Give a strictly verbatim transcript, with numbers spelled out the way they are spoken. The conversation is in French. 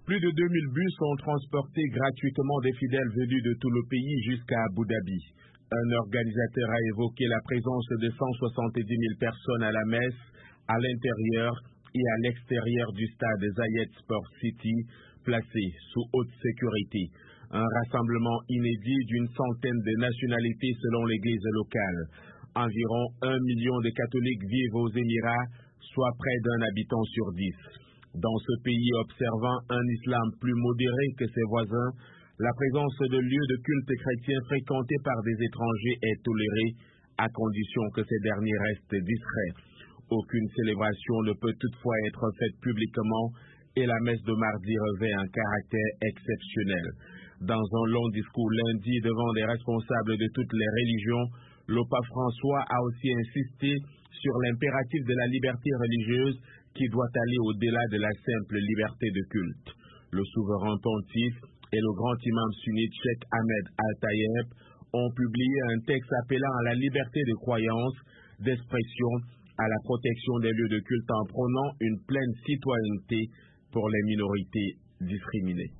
Plus de deux mille bus ont transporté gratuitement des fidèles venus de tout le pays jusqu'à Abu Dhabi. Un organisateur a évoqué la présence de cent soixante-dix mille personnes à la messe, à l'intérieur et à l'extérieur du stade Zayed Sport City, placé sous haute sécurité. Un rassemblement inédit d'une centaine de nationalités selon l'église locale. Environ un million de catholiques vivent aux Émirats, soit près d'un habitant sur dix. Dans ce pays observant un islam plus modéré que ses voisins, la présence de lieux de culte chrétiens fréquentés par des étrangers est tolérée, à condition que ces derniers restent discrets. Aucune célébration ne peut toutefois être faite publiquement et la messe de mardi revêt un caractère exceptionnel. Dans un long discours lundi devant des responsables de toutes les religions, le pape François a aussi insisté sur l'impératif de la liberté religieuse qui doit aller au-delà de la simple liberté de culte. Le souverain pontife et le grand imam sunnite Cheikh Ahmed Al-Tayeb ont publié un texte appelant à la liberté de croyance, d'expression, à la protection des lieux de culte en prônant une pleine citoyenneté pour les minorités discriminées.